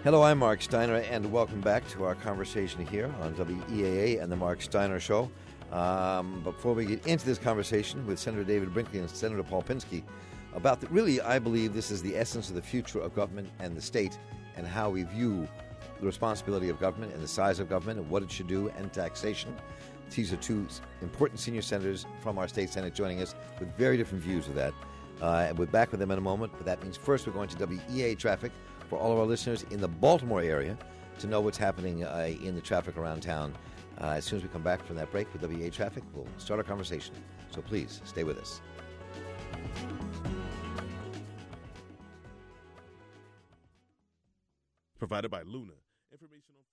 Hello, I'm Mark Steiner, and welcome back to our conversation here on WEAA and the Mark Steiner Show. Before we get into this conversation with Senator David Brinkley and Senator Paul Pinsky about really, I believe this is the essence of the future of government and the state and how we view the responsibility of government and the size of government and what it should do and taxation. These are two important senior senators from our state Senate joining us with very different views of that. And we're back with them in a moment, but that means first we're going to WEAA traffic for all of our listeners in the Baltimore area to know what's happening in the traffic around town. As soon as we come back from that break with WEAA traffic, we'll start our conversation. So please, stay with us. Provided by Luna. Information on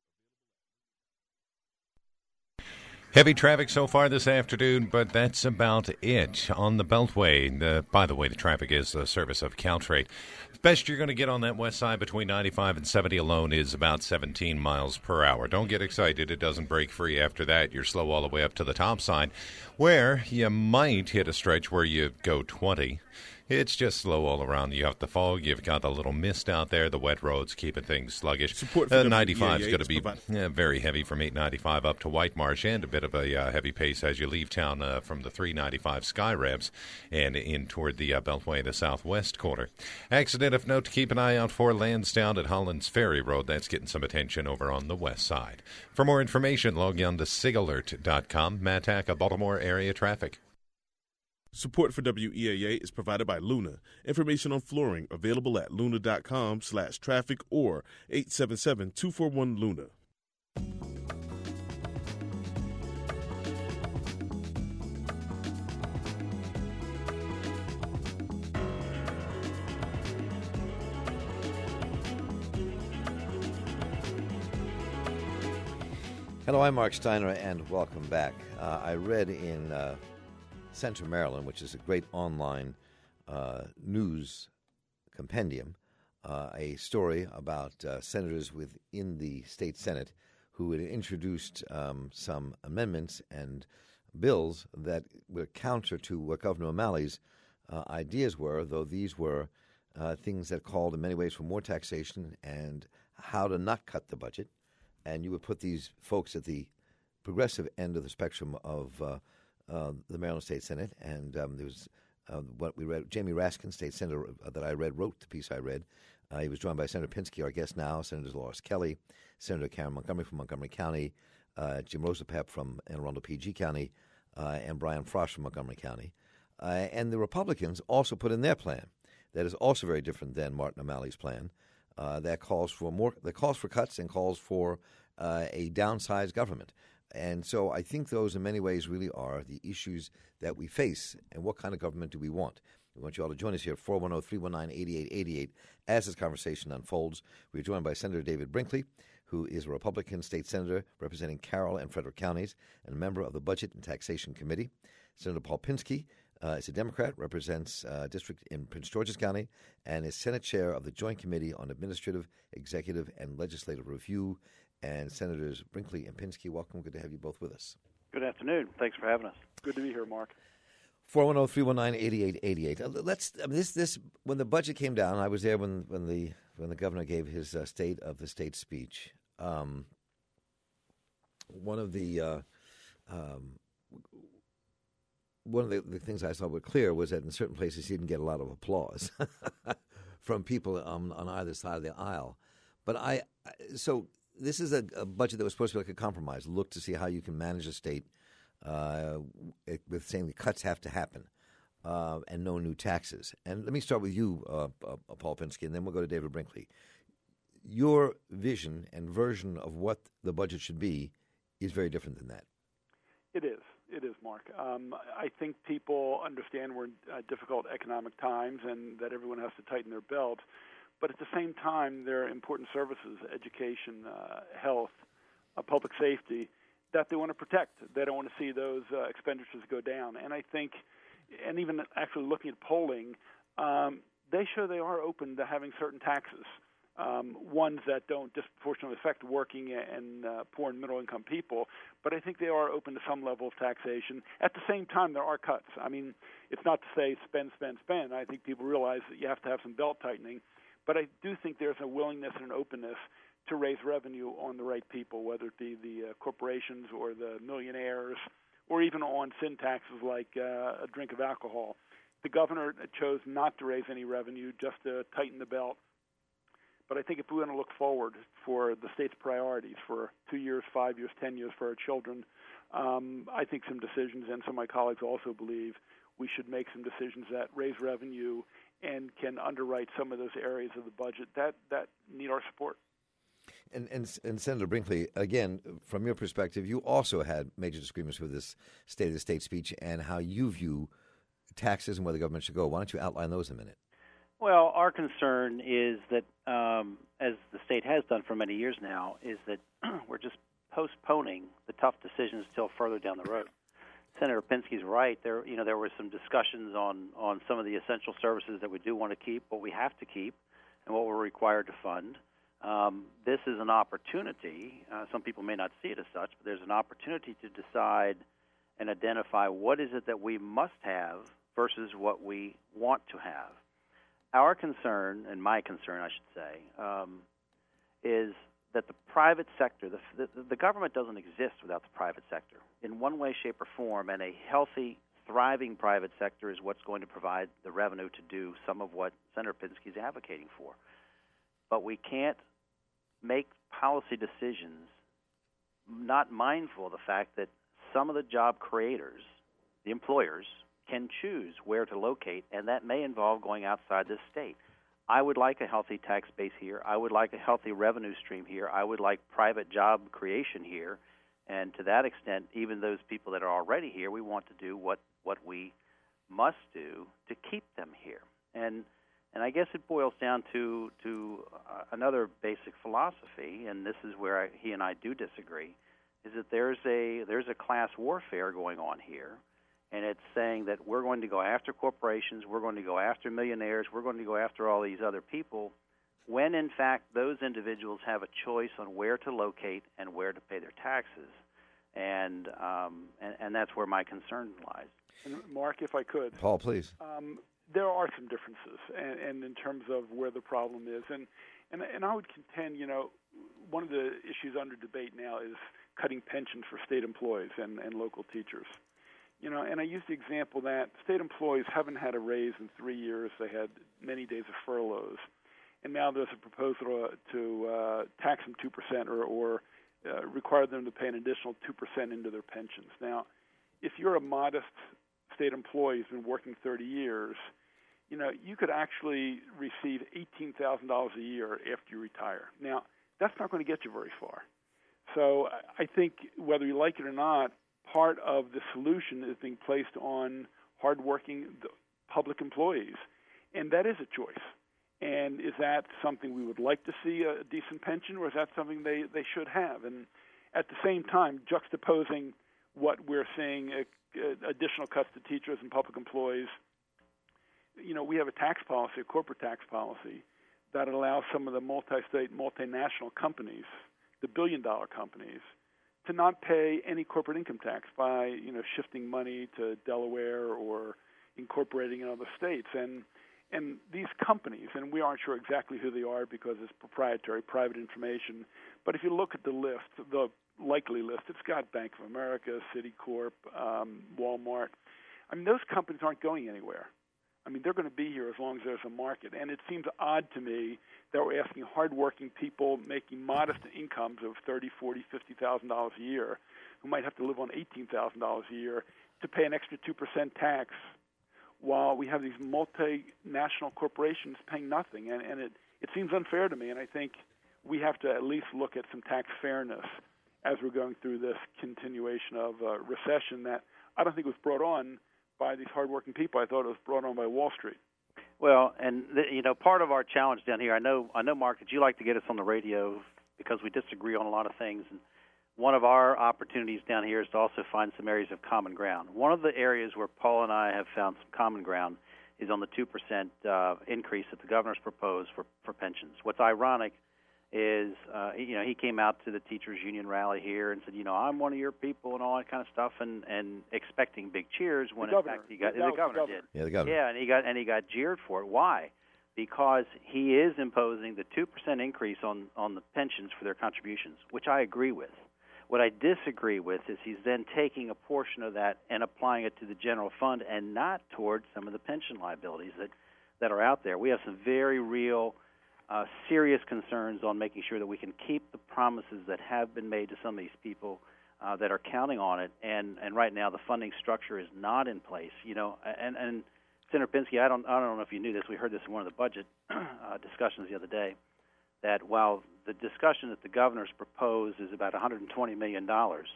Heavy traffic so far this afternoon, but that's about it on the Beltway. By the way, the traffic is the service of Caltrate. The best you're going to get on that west side between 95 and 70 alone is about 17 miles per hour. Don't get excited. It doesn't break free after that. You're slow all the way up to the top side, where you might hit a stretch where you go 20. It's just slow all around. You have the fog. You've got the little mist out there. The wet roads keeping things sluggish. 95 is going to be very heavy from 895 up to White Marsh, and a bit of a heavy pace as you leave town from the 395 Sky Ramps and in toward the Beltway, the southwest quarter. Accident of note to keep an eye out for Lansdowne at Hollands Ferry Road. That's getting some attention over on the west side. For more information, log on to sigalert.com. Matt Hack, Baltimore area traffic. Support for WEAA is provided by Luna. Information on flooring available at luna.com/traffic or 877-241-LUNA. Hello, I'm Mark Steiner, and welcome back. I read in Central Maryland, which is a great online news compendium, a story about senators within the state Senate who had introduced some amendments and bills that were counter to what Governor O'Malley's ideas were, though these were things that called in many ways for more taxation and how to not cut the budget. And you would put these folks at the progressive end of the spectrum of the Maryland State Senate, and there was what we read. Jamie Raskin, state senator that I read, wrote the piece I read. He was joined by Senator Pinsky, our guest now, Senator Dolores Kelly, Senator Karen Montgomery from Montgomery County, Jim Rosapep from Anne Arundel PG County, and Brian Frost from Montgomery County. And the Republicans also put in their plan that is also very different than Martin O'Malley's plan. That calls for cuts and calls for a downsized government. And so I think those in many ways really are the issues that we face and what kind of government do we want. We want you all to join us here at 410-319-8888 as this conversation unfolds. We're joined by Senator David Brinkley, who is a Republican state senator representing Carroll and Frederick counties and a member of the Budget and Taxation Committee. Senator Paul Pinsky is a Democrat, represents a district in Prince George's County, and is Senate chair of the Joint Committee on Administrative, Executive, and Legislative Review. And Senators Brinkley and Pinsky, welcome. Good to have you both with us. Good afternoon. Thanks for having us. Good to be here, Mark. 410-319-8888. When the budget came down, I was there when the governor gave his State of the State speech. One of the things I saw were clear was that in certain places he didn't get a lot of applause from people on either side of the aisle. But so this is a budget that was supposed to be like a compromise. Look to see how you can manage a state with saying the cuts have to happen and no new taxes. And let me start with you, Paul Pinsky, and then we'll go to David Brinkley. Your vision and version of what the budget should be is very different than that. It is. It is, Mark. I think people understand we're in difficult economic times and that everyone has to tighten their belt. But at the same time, there are important services, education, health, public safety, that they want to protect. They don't want to see those expenditures go down. And I think, and even actually looking at polling, they show they are open to having certain taxes, ones that don't disproportionately affect working and poor and middle-income people. But I think they are open to some level of taxation. At the same time, there are cuts. I mean, it's not to say spend, spend, spend. I think people realize that you have to have some belt tightening. But I do think there's a willingness and an openness to raise revenue on the right people, whether it be the corporations or the millionaires, or even on sin taxes like a drink of alcohol. The governor chose not to raise any revenue, just to tighten the belt. But I think if we want to look forward for the state's priorities for 2 years, 5 years, 10 years for our children, I think some decisions, and some of my colleagues also believe, we should make some decisions that raise revenue and can underwrite some of those areas of the budget that need our support. And Senator Brinkley, again, from your perspective, you also had major disagreements with this State of the State speech and how you view taxes and where the government should go. Why don't you outline those in a minute? Well, our concern is that, as the state has done for many years now, is that we're just postponing the tough decisions till further down the road. Senator Pinsky's right. There were some discussions on some of the essential services that we do want to keep, what we have to keep, and what we're required to fund. This is an opportunity. Some people may not see it as such, but there's an opportunity to decide and identify what is it that we must have versus what we want to have. Our concern, and my concern, I should say, is that the private sector, the government doesn't exist without the private sector in one way, shape, or form, and a healthy, thriving private sector is what's going to provide the revenue to do some of what Senator Pinsky is advocating for. But we can't make policy decisions not mindful of the fact that some of the job creators, the employers, can choose where to locate, and that may involve going outside this state. I would like a healthy tax base here. I would like a healthy revenue stream here. I would like private job creation here. And to that extent, even those people that are already here, we want to do what we must do to keep them here. And I guess it boils down to another basic philosophy, and this is where he and I do disagree, is that there's a class warfare going on here, and it's saying that we're going to go after corporations, we're going to go after millionaires, we're going to go after all these other people, when in fact those individuals have a choice on where to locate and where to pay their taxes, and that's where my concern lies. And Mark, if I could, Paul, please. There are some differences, and in terms of where the problem is, and I would contend, one of the issues under debate now is cutting pensions for state employees and local teachers. And I use the example that state employees haven't had a raise in 3 years. They had many days of furloughs. And now there's a proposal to tax them 2% or require them to pay an additional 2% into their pensions. Now, if you're a modest state employee who's been working 30 years, you could actually receive $18,000 a year after you retire. Now, that's not going to get you very far. So I think whether you like it or not, part of the solution is being placed on hardworking public employees, and that is a choice. And is that something we would like to see, a decent pension, or is that something they should have? And at the same time, juxtaposing what we're seeing, additional cuts to teachers and public employees, we have a tax policy, a corporate tax policy, that allows some of the multi-state, multinational companies, the billion-dollar companies, to not pay any corporate income tax by, shifting money to Delaware or incorporating in other states. And these companies, and we aren't sure exactly who they are because it's proprietary, private information, but if you look at the list, the likely list, it's got Bank of America, Citicorp, Walmart. Those companies aren't going anywhere. They're going to be here as long as there's a market. And it seems odd to me that we're asking hardworking people making modest incomes of $30,000, $40,000, $50,000 a year, who might have to live on $18,000 a year, to pay an extra 2% tax, while we have these multinational corporations paying nothing. And it seems unfair to me, and I think we have to at least look at some tax fairness as we're going through this continuation of recession that I don't think was brought on by these hardworking people. I thought it was brought on by Wall Street. Well, and part of our challenge down here, I know, Mark, that you like to get us on the radio because we disagree on a lot of things. And one of our opportunities down here is to also find some areas of common ground. One of the areas where Paul and I have found some common ground is on the 2% increase that the governor's proposed for pensions. What's ironic is, he came out to the teachers union rally here and said, I'm one of your people and all that kind of stuff, and expecting big cheers when in fact the governor did. Yeah, the governor. Yeah, and he got jeered for it. Why? because he is imposing the 2% increase on the pensions for their contributions, which I agree with. What I disagree with is he's then taking a portion of that and applying it to the general fund and not towards some of the pension liabilities that are out there. We have some very real, serious concerns on making sure that we can keep the promises that have been made to some of these people that are counting on it. And right now the funding structure is not in place. And Senator Pinsky, I don't know if you knew this. We heard this in one of the budget discussions the other day, that while the discussion that the governor's proposed is about $120 million,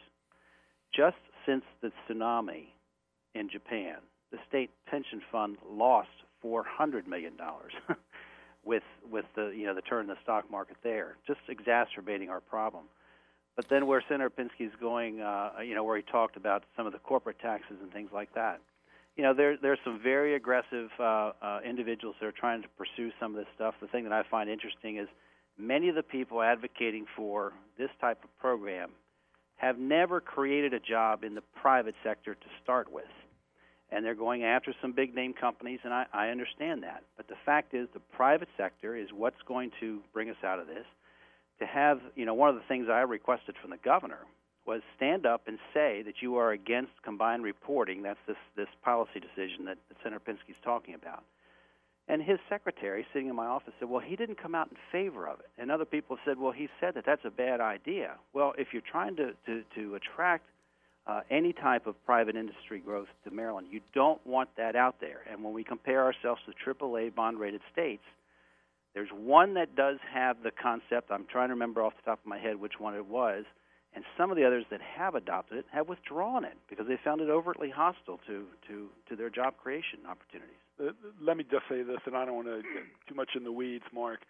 just since the tsunami in Japan, the state pension fund lost $400 million with the turn in the stock market there, just exacerbating our problem. But then where Senator Pinsky's going, where he talked about some of the corporate taxes and things like that, there's some very aggressive individuals that are trying to pursue some of this stuff. The thing that I find interesting is many of the people advocating for this type of program have never created a job in the private sector to start with. And they're going after some big-name companies, and I understand that. But the fact is the private sector is what's going to bring us out of this. To have, one of the things I requested from the governor was stand up and say that you are against combined reporting. That's this policy decision that Senator Pinsky's talking about. And his secretary, sitting in my office, said, well, he didn't come out in favor of it. And other people said, well, he said that that's a bad idea. Well, if you're trying to attract any type of private industry growth to Maryland, you don't want that out there. And when we compare ourselves to AAA bond-rated states, there's one that does have the concept. I'm trying to remember off the top of my head which one it was. And some of the others that have adopted it have withdrawn it because they found it overtly hostile to their job creation opportunities. Let me just say this, and I don't want to get too much in the weeds, Mark.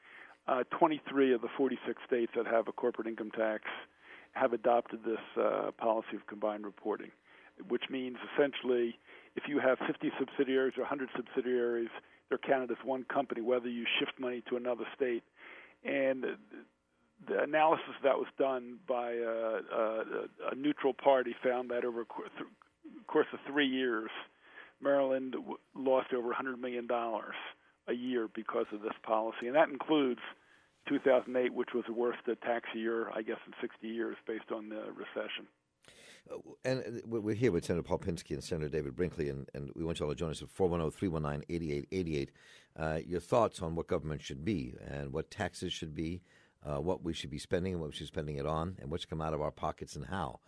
23 of the 46 states that have a corporate income tax have adopted this policy of combined reporting, which means essentially if you have 50 subsidiaries or 100 subsidiaries, they're counted as one company, whether you shift money to another state. And the analysis that was done by a neutral party found that over the course of 3 years, Maryland lost over $100 million a year because of this policy. And that includes 2008, which was the worst tax year, I guess, in 60 years based on the recession. And we're here with Senator Paul Pinsky and Senator David Brinkley, and we want you all to join us at 410-319-8888. Your thoughts on what government should be and what taxes should be, what we should be spending and what we should be spending it on, and what should come out of our pockets and how.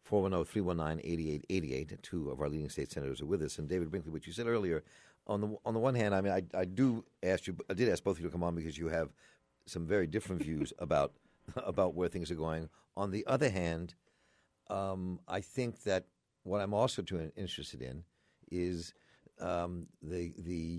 410-319-8888. Two of our leading state senators are with us. And David Brinkley, what you said earlier, on the one hand, I mean, I did ask both of you to come on because you have some very different views about where things are going. On the other hand, I think that what I'm also interested in is the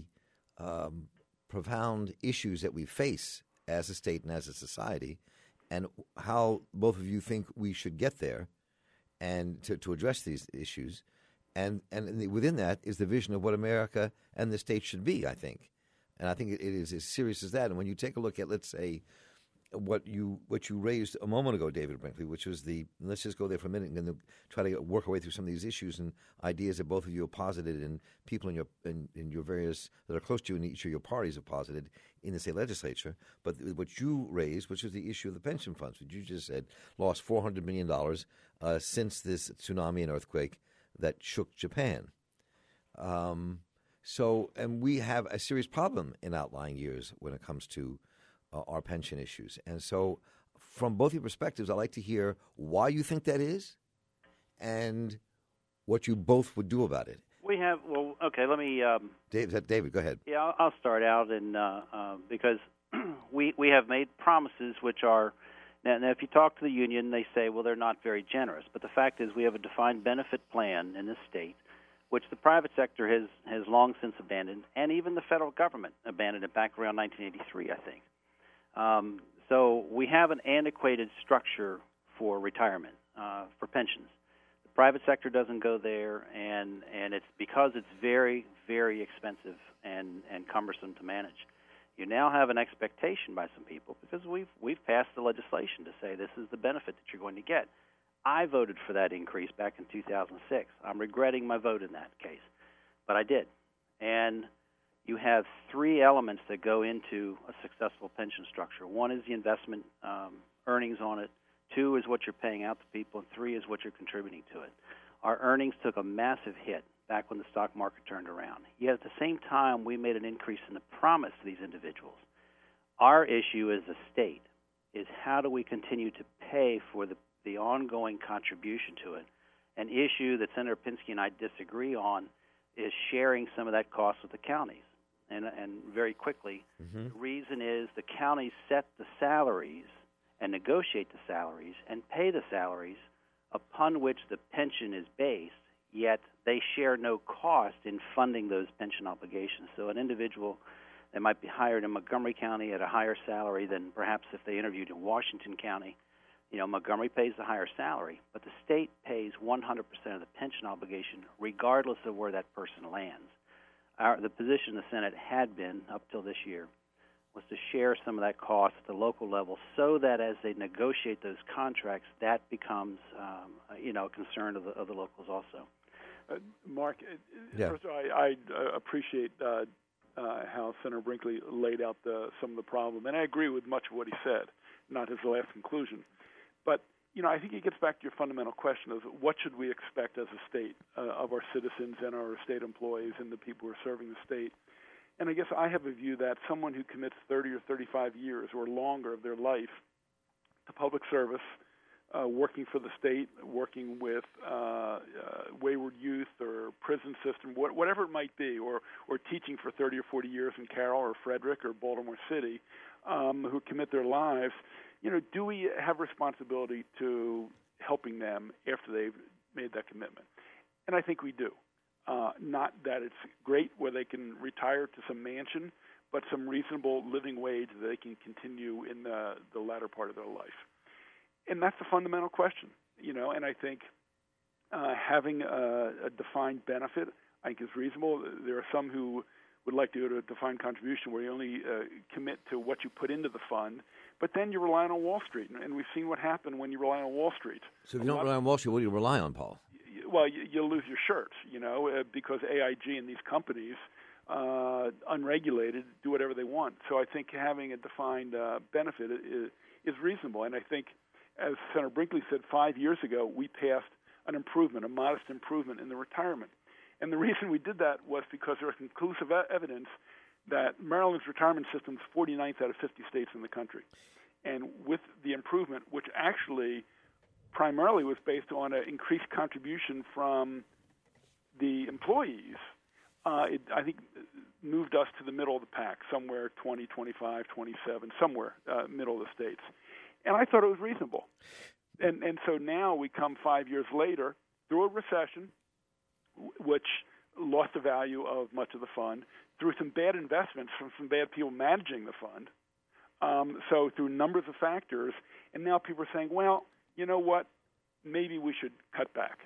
profound issues that we face as a state and as a society, and how both of you think we should get there, and to address these issues, and within that is the vision of what America and the state should be, I think. And I think it is as serious as that. And when you take a look at, let's say, what you raised a moment ago, David Brinkley, which was let's just go there for a minute and then try to work our way through some of these issues and ideas that both of you have posited and people in your various that are close to you in each of your parties have posited in the state legislature. But what you raised, which was the issue of the pension funds, which you just said lost $400 million since this tsunami and earthquake that shook Japan. And we have a serious problem in outlying years when it comes to our pension issues. And so from both your perspectives, I'd like to hear why you think that is and what you both would do about it. Let me... David, go ahead. Yeah, I'll start out, and because we have made promises which are... Now, if you talk to the union, they say, well, they're not very generous. But the fact is we have a defined benefit plan in this state, which the private sector has long since abandoned, and even the federal government abandoned it back around 1983, I think. So we have an antiquated structure for retirement, for pensions. The private sector doesn't go there, and it's because it's very, very expensive and cumbersome to manage. You now have an expectation by some people because we've passed the legislation to say this is the benefit that you're going to get. I voted for that increase back in 2006. I'm regretting my vote in that case, but I did. And you have three elements that go into a successful pension structure. One is the investment earnings on it. Two is what you're paying out to people. And three is what you're contributing to it. Our earnings took a massive hit back when the stock market turned around. Yet at the same time, we made an increase in the promise to these individuals. Our issue as a state is how do we continue to pay for the ongoing contribution to it. An issue that Senator Pinsky and I disagree on is sharing some of that cost with the counties. And very quickly, the reason is the counties set the salaries and negotiate the salaries and pay the salaries upon which the pension is based, yet they share no cost in funding those pension obligations. So an individual that might be hired in Montgomery County at a higher salary than perhaps if they interviewed in Washington County, Montgomery pays the higher salary, but the state pays 100% of the pension obligation regardless of where that person lands. The position the Senate had been, up till this year, was to share some of that cost at the local level so that as they negotiate those contracts, that becomes a concern of the locals also. Mark, first of all, I appreciate how Senator Brinkley laid out some of the problem, and I agree with much of what he said, not his last conclusion. But, I think it gets back to your fundamental question of what should we expect as a state of our citizens and our state employees and the people who are serving the state. And I guess I have a view that someone who commits 30 or 35 years or longer of their life to public service, working for the state, working with wayward youth or prison system, whatever it might be, or teaching for 30 or 40 years in Carroll or Frederick or Baltimore City, who commit their lives, do we have responsibility to helping them after they've made that commitment? And I think we do. Not that it's great where they can retire to some mansion, but some reasonable living wage that they can continue in the latter part of their life. And that's the fundamental question, and I think having a defined benefit, I think, is reasonable. There are some who would like to go to a defined contribution where you only commit to what you put into the fund, but then you're relying on Wall Street, and we've seen what happened when you rely on Wall Street. So if you don't rely on Wall Street, what do you rely on, Paul? Well, you'll lose your shirts, because AIG and these companies, unregulated, do whatever they want. So I think having a defined benefit is reasonable. And I think, as Senator Brinkley said 5 years ago, we passed an improvement, a modest improvement in the retirement. And the reason we did that was because there was conclusive evidence that Maryland's retirement system is 49th out of 50 states in the country. And with the improvement, which actually primarily was based on an increased contribution from the employees, I think moved us to the middle of the pack, somewhere 20, 25, 27, somewhere middle of the states. And I thought it was reasonable. And so now we come 5 years later through a recession, which lost the value of much of the fund, through some bad investments from some bad people managing the fund, so through numbers of factors, and now people are saying, well, you know what, maybe we should cut back.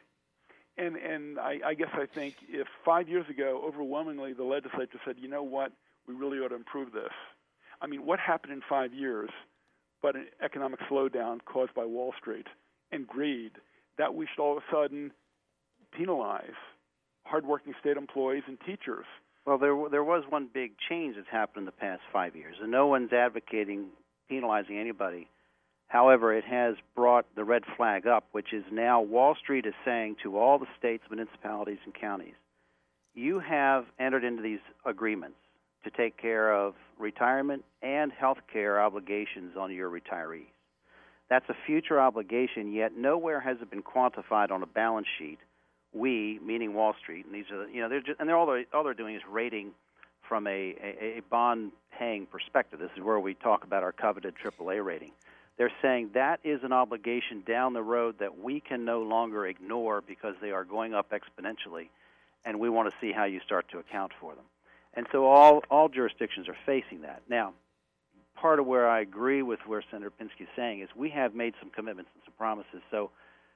And I guess I think if 5 years ago, overwhelmingly, the legislature said, you know what, we really ought to improve this. I mean, what happened in 5 years but an economic slowdown caused by Wall Street and greed that we should all of a sudden penalize hardworking state employees and teachers? Well, there was one big change that's happened in the past 5 years, and no one's advocating penalizing anybody. However, it has brought the red flag up, which is now Wall Street is saying to all the states, municipalities, and counties, you have entered into these agreements to take care of retirement and health care obligations on your retirees. That's a future obligation, yet nowhere has it been quantified on a balance sheet. We, meaning Wall Street, and these are, all they're doing is rating from a bond-paying perspective. This is where we talk about our coveted AAA rating. They're saying that is an obligation down the road that we can no longer ignore because they are going up exponentially, and we want to see how you start to account for them. And so all jurisdictions are facing that. Now, part of where I agree with where Senator Pinsky is saying is we have made some commitments and some promises. So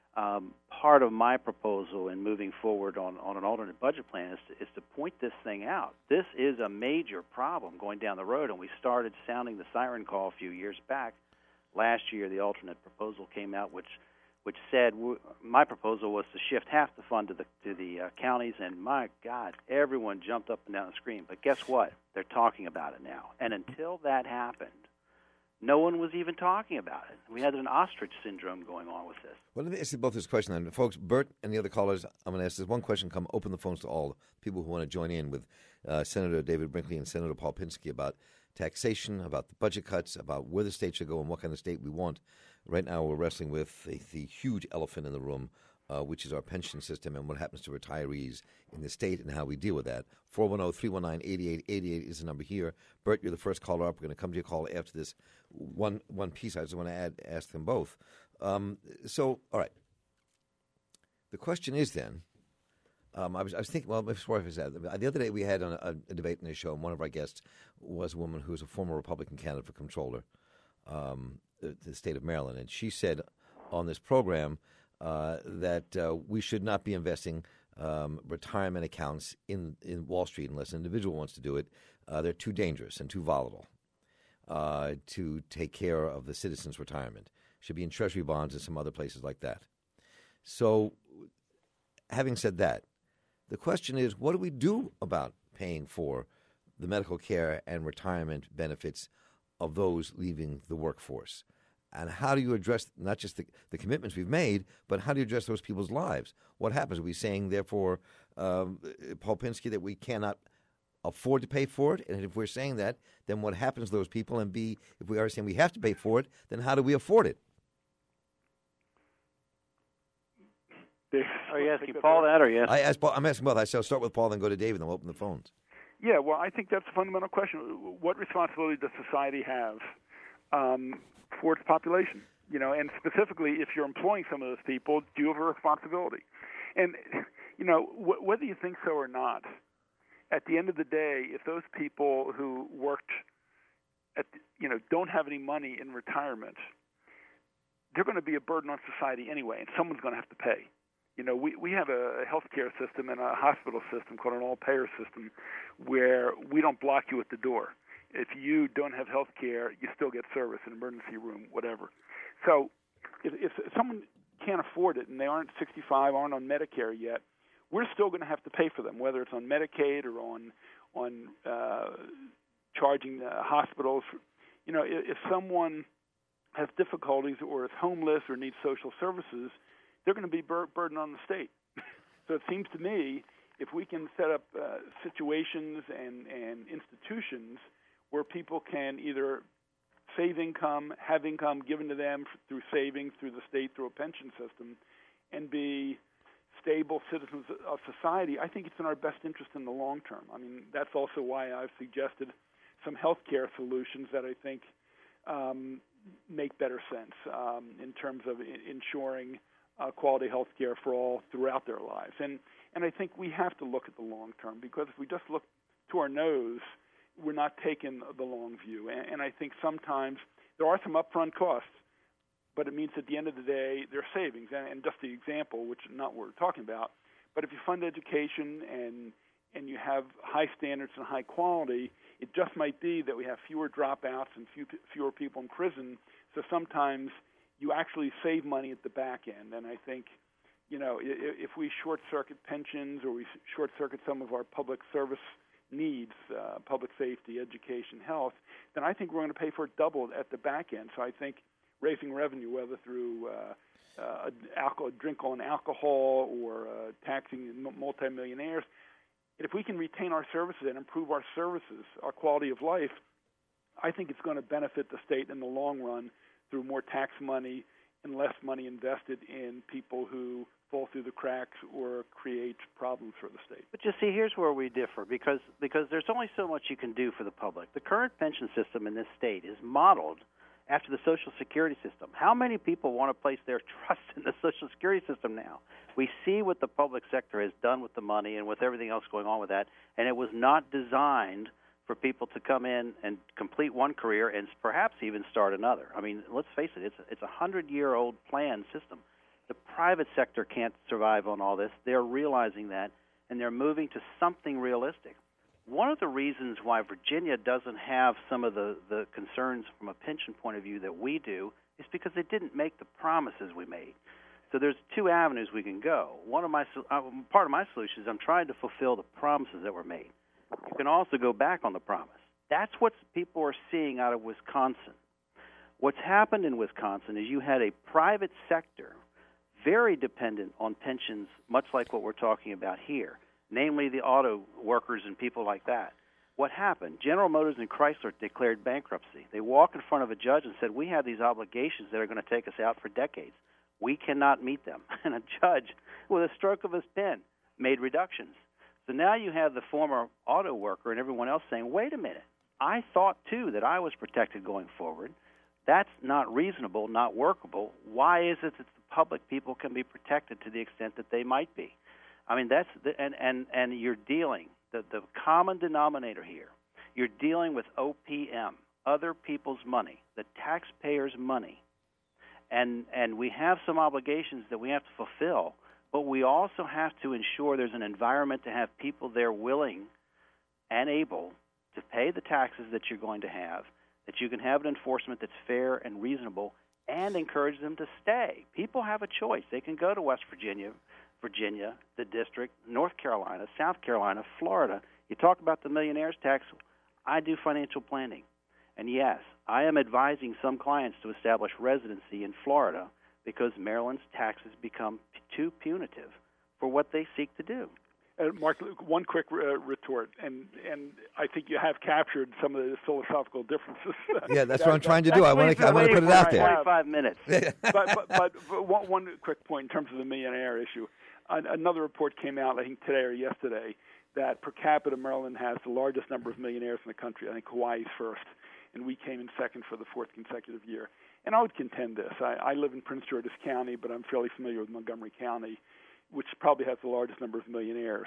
part of my proposal in moving forward on an alternate budget plan is to point this thing out. This is a major problem going down the road, and we started sounding the siren call a few years back. Last year, the alternate proposal came out, which which said my proposal was to shift half the fund to the counties, and my God, everyone jumped up and down and screamed. But guess what? They're talking about it now. And until that happened, no one was even talking about it. We had an ostrich syndrome going on with this. Well, let me ask you both this question then. Folks, Bert and the other callers, I'm going to ask this one question. Come open the phones to all people who want to join in with Senator David Brinkley and Senator Paul Pinsky about taxation, about the budget cuts, about where the state should go and what kind of state we want. Right now we're wrestling with the huge elephant in the room, which is our pension system and what happens to retirees in the state and how we deal with that. 410-319-8888 is the number here. Bert, you're the first caller up. We're going to come to your call after this one piece. I just want to ask them both. All right. The question is then, I was thinking, well, before I said that, the other day we had a debate in this show, and one of our guests was a woman who was a former Republican candidate for comptroller, the state of Maryland, and she said on this program that we should not be investing retirement accounts in Wall Street unless an individual wants to do it. They're too dangerous and too volatile to take care of the citizens' retirement. Should be in Treasury bonds and some other places like that. So, having said that, the question is, what do we do about paying for the medical care and retirement benefits of those leaving the workforce? And how do you address not just the commitments we've made, but how do you address those people's lives? What happens? Are we saying, therefore, Paul Pinsky, that we cannot afford to pay for it? And if we're saying that, then what happens to those people? And B, if we are saying we have to pay for it, then how do we afford it? Are you asking Paul that, or yes? I'm asking both. I'll start with Paul, then go to David, and then we'll open the phones. Yeah, well, I think that's a fundamental question. What responsibility does society have for its population? You know, and specifically, if you're employing some of those people, do you have a responsibility? And, you know, whether you think so or not, at the end of the day, if those people who worked don't have any money in retirement, they're going to be a burden on society anyway, and someone's going to have to pay. You know, we have a healthcare system and a hospital system called an all-payer system where we don't block you at the door. If you don't have health care, you still get service, an emergency room, whatever. So if someone can't afford it and they aren't 65, aren't on Medicare yet, we're still going to have to pay for them, whether it's on Medicaid or on charging hospitals. You know, if someone has difficulties or is homeless or needs social services, they're going to be burdened on the state. So it seems to me if we can set up situations and institutions where people can either save income, have income given to them through savings, through the state, through a pension system, and be stable citizens of society, I think it's in our best interest in the long term. I mean, that's also why I've suggested some health care solutions that I think make better sense in terms of ensuring quality health care for all throughout their lives. And I think we have to look at the long term, because if we just look to our nose, we're not taking the long view. And I think sometimes there are some upfront costs, but it means at the end of the day, there are savings. And just the example, which is not what we're talking about, but if you fund education and you have high standards and high quality, it just might be that we have fewer dropouts and fewer people in prison. So sometimes you actually save money at the back end. And I think, you know, if we short-circuit pensions or we short-circuit some of our public service needs, public safety, education, health, then I think we're going to pay for it double at the back end. So I think raising revenue, whether through a drink on alcohol or taxing multimillionaires, if we can retain our services and improve our services, our quality of life, I think it's going to benefit the state in the long run through more tax money and less money invested in people who fall through the cracks or create problems for the state. But you see, here's where we differ, because there's only so much you can do for the public. The current pension system in this state is modeled after the Social Security system. How many people want to place their trust in the Social Security system now? We see what the public sector has done with the money and with everything else going on with that, and it was not designed for people to come in and complete one career and perhaps even start another. I mean, let's face it, it's a 100-year-old plan system. The private sector can't survive on all this. They're realizing that, and they're moving to something realistic. One of the reasons why Virginia doesn't have some of the concerns from a pension point of view that we do is because they didn't make the promises we made. So there's two avenues we can go. Part of my solution is I'm trying to fulfill the promises that were made. You can also go back on the promise. That's what people are seeing out of Wisconsin. What's happened in Wisconsin is you had a private sector very dependent on pensions, much like what we're talking about here, namely the auto workers and people like that. What happened? General Motors and Chrysler declared bankruptcy. They walked in front of a judge and said, we have these obligations that are going to take us out for decades. We cannot meet them. And a judge, with a stroke of his pen, made reductions. So now you have the former auto worker and everyone else saying, wait a minute, I thought, too, that I was protected going forward. That's not reasonable, not workable. Why is it that the public people can be protected to the extent that they might be? I mean, and you're dealing, the common denominator here, you're dealing with OPM, other people's money, the taxpayers' money. And we have some obligations that we have to fulfill, but we also have to ensure there's an environment to have people there willing and able to pay the taxes that you're going to have, that you can have an enforcement that's fair and reasonable, and encourage them to stay. People have a choice. They can go to West Virginia, the district, North Carolina, South Carolina, Florida. You talk about the millionaire's tax. I do financial planning. And yes, I am advising some clients to establish residency in Florida because Maryland's taxes become too punitive for what they seek to do. Mark, one quick retort, and I think you have captured some of the philosophical differences. Yeah, that's what I'm trying to do. I want to put it out there. 45 minutes. but one quick point in terms of the millionaire issue. Another report came out, I think today or yesterday, that per capita Maryland has the largest number of millionaires in the country. I think Hawaii's first, and we came in second for the fourth consecutive year. And I would contend this. I live in Prince George's County, but I'm fairly familiar with Montgomery County, which probably has the largest number of millionaires.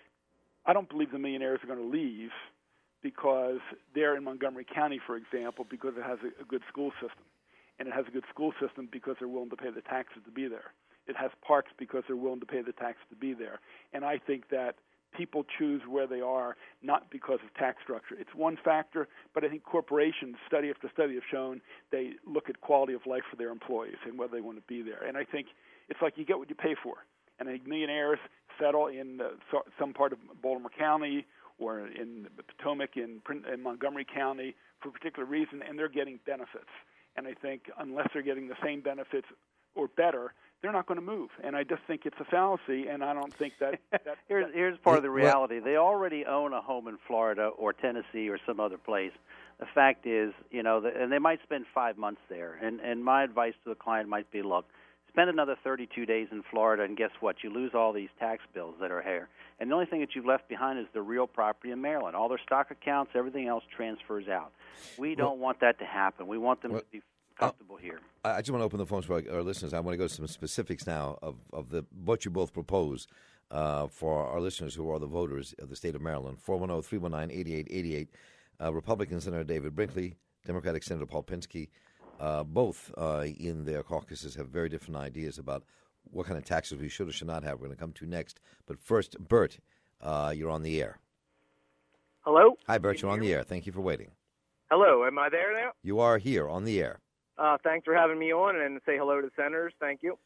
I don't believe the millionaires are going to leave because they're in Montgomery County, for example, because it has a good school system. And it has a good school system because they're willing to pay the taxes to be there. It has parks because they're willing to pay the taxes to be there. And I think that people choose where they are not because of tax structure. It's one factor, but I think corporations, study after study, have shown they look at quality of life for their employees and whether they want to be there. And I think it's like you get what you pay for. And I think millionaires settle in some part of Baltimore County or in Potomac in Montgomery County for a particular reason, and they're getting benefits. And I think unless they're getting the same benefits or better, they're not going to move. And I just think it's a fallacy, and I don't think that... Here's part of the reality. They already own a home in Florida or Tennessee or some other place. The fact is, and they might spend 5 months there. And my advice to the client might be, look, spend another 32 days in Florida, and guess what? You lose all these tax bills that are here. And the only thing that you've left behind is the real property in Maryland. All their stock accounts, everything else transfers out. We don't want that to happen. We want them to be comfortable here. I just want to open the phones for our listeners. I want to go to some specifics now of what you both propose for our listeners who are the voters of the state of Maryland. 410-319-8888. Republican Senator David Brinkley, Democratic Senator Paul Pinsky, both in their caucuses have very different ideas about what kind of taxes we should or should not have. We're going to come to next. But first, Bert, you're on the air. Hello? Hi, Bert. You're on the air. Thank you for waiting. Hello. Am I there now? You are here on the air. Thanks for having me on, and say hello to the senators. Thank you.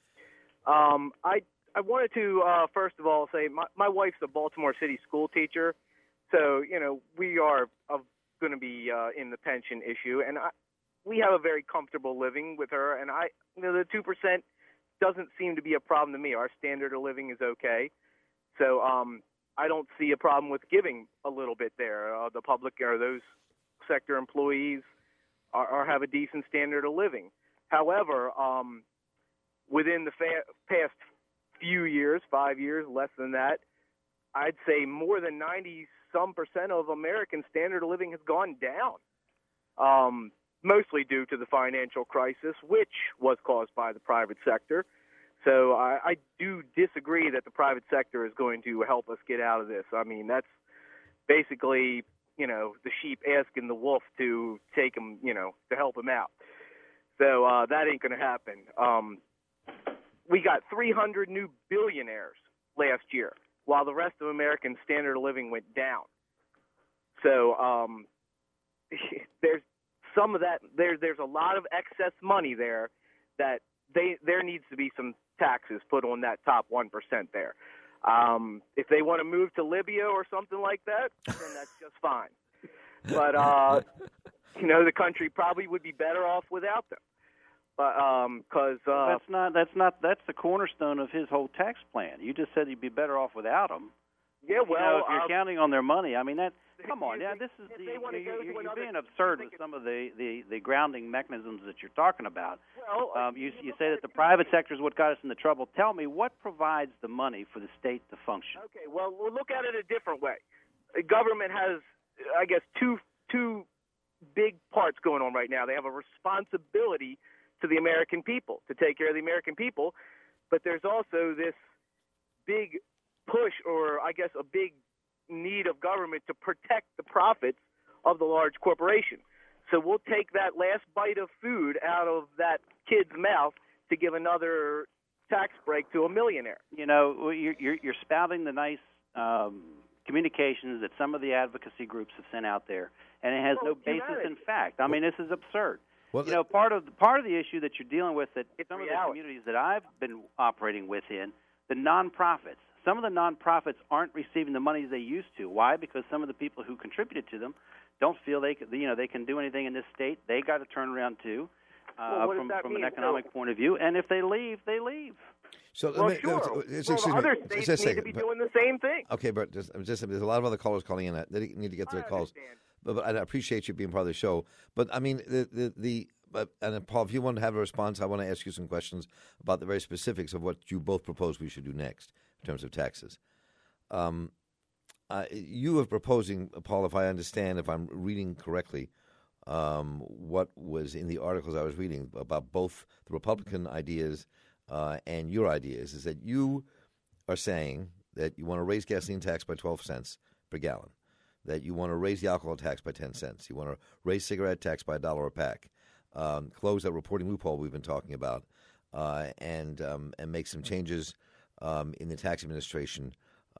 I wanted to, first of all, say my wife's a Baltimore City school teacher, so, we are going to be in the pension issue, and we have a very comfortable living with her, and the 2% doesn't seem to be a problem to me. Our standard of living is okay, so I don't see a problem with giving a little bit there. The public or those sector employees are have a decent standard of living. However, within the past few years, 5 years, less than that, I'd say more than 90-some% of American standard of living has gone down, mostly due to the financial crisis, which was caused by the private sector. So I do disagree that the private sector is going to help us get out of this. I mean, that's basically, the sheep asking the wolf to take him, to help him out. So that ain't going to happen. We got 300 new billionaires last year, while the rest of American standard of living went down. So there's some of that. There's a lot of excess money there that there needs to be some taxes put on that top 1% there. If they want to move to Libya or something like that, then that's just fine. But, the country probably would be better off without them. But, that's the cornerstone of his whole tax plan. You just said you'd be better off without them. Yeah, well, if you're counting on their money, I mean, come on, this is you're being absurd with some of the grounding mechanisms that you're talking about. Well, you say that the private sector is what got us into trouble. Tell me, what provides the money for the state to function? Okay, well, we'll look at it a different way. The government has, I guess, two big parts going on right now. They have a responsibility to the American people, to take care of the American people, but there's also this big push, or I guess a big need of government to protect the profits of the large corporation. So we'll take that last bite of food out of that kid's mouth to give another tax break to a millionaire. You're spouting the nice communications that some of the advocacy groups have sent out there, and it has no basis in fact. I mean, this is absurd. Well, part of the issue that you're dealing with, that some of the communities that I've been operating within, the nonprofits. Some of the nonprofits aren't receiving the money they used to. Why? Because some of the people who contributed to them don't feel they can do anything in this state. They got to turn around too, from an economic point of view. And if they leave, they leave. So other states need to be doing the same thing. Okay, but there's a lot of other callers calling in. They need to get their calls. But I appreciate you being part of the show. But I mean, and Paul, if you want to have a response, I want to ask you some questions about the very specifics of what you both propose we should do next in terms of taxes. You are proposing, Paul, if I understand, if I'm reading correctly, what was in the articles I was reading about both the Republican ideas and your ideas, is that you are saying that you want to raise gasoline tax by 12 cents per gallon, that you want to raise the alcohol tax by 10 cents, you want to raise cigarette tax by $1 a pack, close that reporting loophole we've been talking about, and make some changes in the tax administration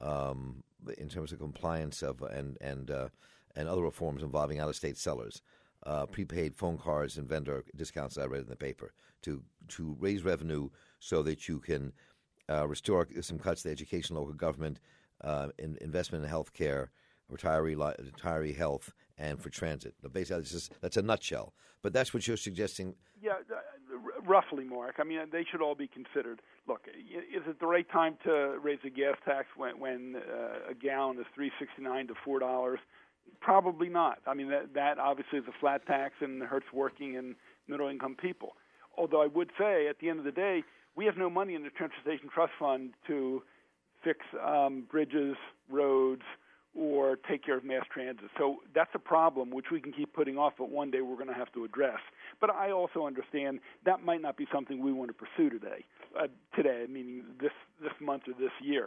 in terms of compliance of and other reforms involving out-of-state sellers, prepaid phone cards and vendor discounts that I read in the paper to raise revenue so that you can restore some cuts to education, local government, investment in health care, retiree health, and for transit. Basically, that's a nutshell. But that's what you're suggesting. Yeah, roughly, Mark. I mean, they should all be considered. Look, is it the right time to raise the gas tax when a gallon is $3.69 to $4? Probably not. I mean, that obviously is a flat tax and hurts working and middle-income people. Although I would say, at the end of the day, we have no money in the Transportation Trust Fund to fix bridges, roads, or take care of mass transit. So that's a problem which we can keep putting off, but one day we're going to have to address. But I also understand that might not be something we want to pursue today, meaning this month or this year.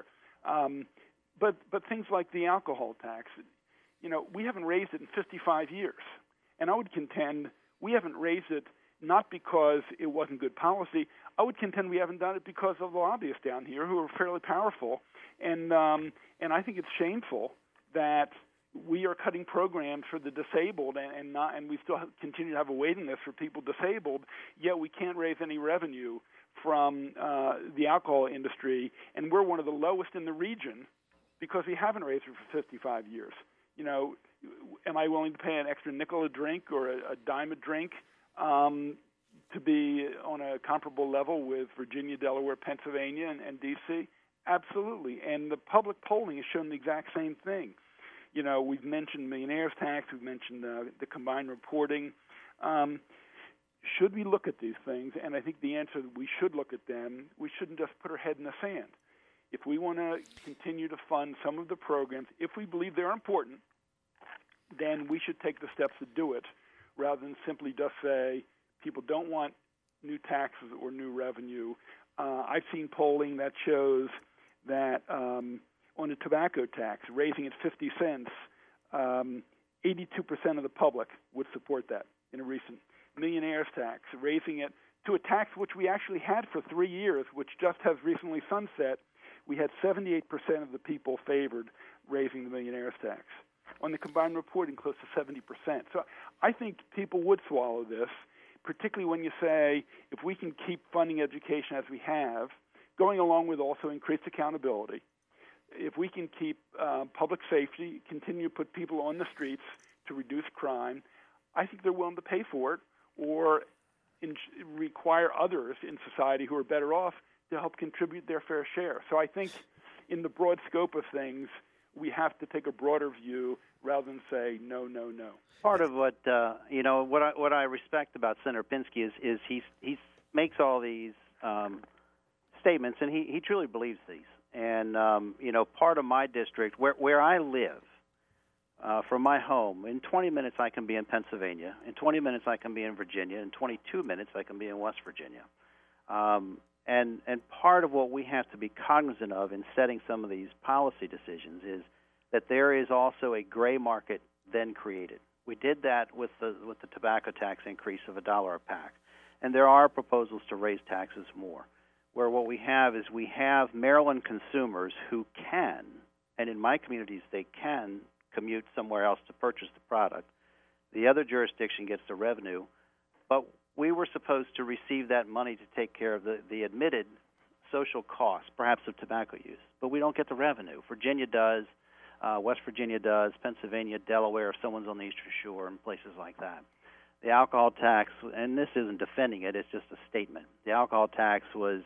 But things like the alcohol tax, we haven't raised it in 55 years. And I would contend we haven't raised it not because it wasn't good policy. I would contend we haven't done it because of the lobbyists down here who are fairly powerful. And I think it's shameful that we are cutting programs for the disabled and we still continue to have a waiting list for people disabled, yet we can't raise any revenue from the alcohol industry, and we're one of the lowest in the region because we haven't raised it for 55 years. Am I willing to pay an extra nickel a drink or a dime a drink to be on a comparable level with Virginia, Delaware, Pennsylvania, and D.C.? Absolutely. And the public polling has shown the exact same thing. We've mentioned millionaire's tax. We've mentioned the combined reporting. Should we look at these things? And I think the answer is we should look at them. We shouldn't just put our head in the sand. If we want to continue to fund some of the programs, if we believe they're important, then we should take the steps to do it rather than simply just say people don't want new taxes or new revenue. I've seen polling that shows that on the tobacco tax, raising it 50 cents, 82% of the public would support that in a recent millionaire's tax, raising it to a tax which we actually had for 3 years, which just has recently sunset. We had 78% of the people favored raising the millionaire's tax. On the combined reporting, close to 70%. So I think people would swallow this, particularly when you say if we can keep funding education as we have, going along with also increased accountability. If we can keep public safety, continue to put people on the streets to reduce crime, I think they're willing to pay for it or require others in society who are better off to help contribute their fair share. So I think in the broad scope of things, we have to take a broader view rather than say no, no, no. Part of what what I respect about Senator Pinsky is he makes all these statements, and he truly believes these. And part of my district where I live, from my home, in 20 minutes I can be in Pennsylvania. In 20 minutes I can be in Virginia. In 22 minutes I can be in West Virginia. And part of what we have to be cognizant of in setting some of these policy decisions is that there is also a gray market then created. We did that with the tobacco tax increase of $1 a pack, and there are proposals to raise taxes more, where what we have is we have Maryland consumers who can, and in my communities they can, commute somewhere else to purchase the product. The other jurisdiction gets the revenue, but we were supposed to receive that money to take care of the admitted social costs, perhaps of tobacco use, but we don't get the revenue. Virginia does, West Virginia does, Pennsylvania, Delaware, if someone's on the Eastern Shore, and places like that. The alcohol tax, and this isn't defending it, it's just a statement. The alcohol tax was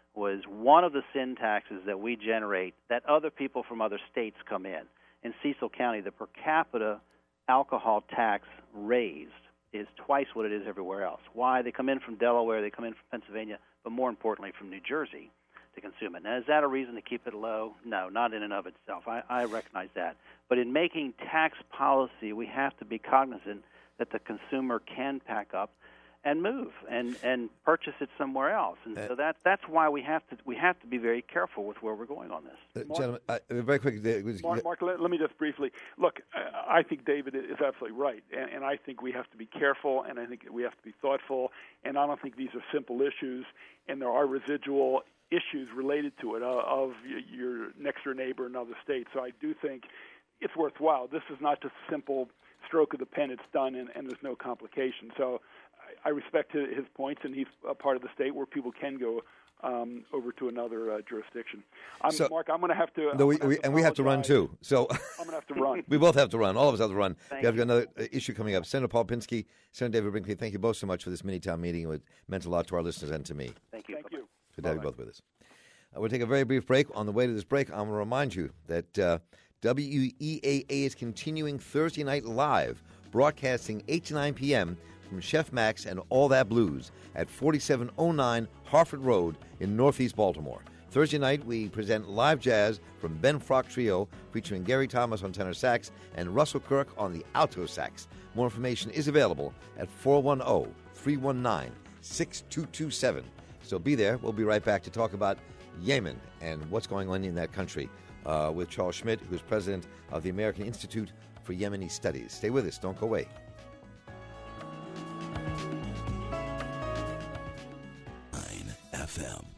one of the sin taxes that we generate that other people from other states come in. In Cecil County, the per capita alcohol tax raised is twice what it is everywhere else. Why? They come in from Delaware, they come in from Pennsylvania, but more importantly from New Jersey to consume it. Now, is that a reason to keep it low? No, not in and of itself. I recognize that. But in making tax policy, we have to be cognizant that the consumer can pack up and move and purchase it somewhere else. And so that's why we have to be very careful with where we're going on this. Gentlemen, very quickly. Mark, let me just briefly. Look, I think David is absolutely right, and I think we have to be careful, and I think we have to be thoughtful, and I don't think these are simple issues, and there are residual issues related to it of your next-door neighbor in another state. So I do think it's worthwhile. This is not just a simple stroke of the pen. It's done, and there's no complication. So I respect his points, and he's a part of the state where people can go over to another jurisdiction. Mark, I'm going to have to. We have to run too. So I'm going to have to run. We both have to run. All of us have to run. Thank we have another issue coming up. Senator Paul Pinsky, Senator David Brinkley, thank you both so much for this mini-town meeting. It meant a lot to our listeners and to me. Thank you. Thank you. Good to have you both with us. We'll take a very brief break. On the way to this break, I'm going to remind you that WEAA is continuing Thursday night live, broadcasting 8 to 9 p.m. from Chef Max and All That Blues at 4709 Harford Road in Northeast Baltimore. Thursday night, we present live jazz from Ben Frock Trio, featuring Gary Thomas on tenor sax and Russell Kirk on the alto sax. More information is available at 410-319-6227. So be there. We'll be right back to talk about Yemen and what's going on in that country with Charles Schmidt, who's president of the American Institute for Yemeni Studies. Stay with us. Don't go away. FM.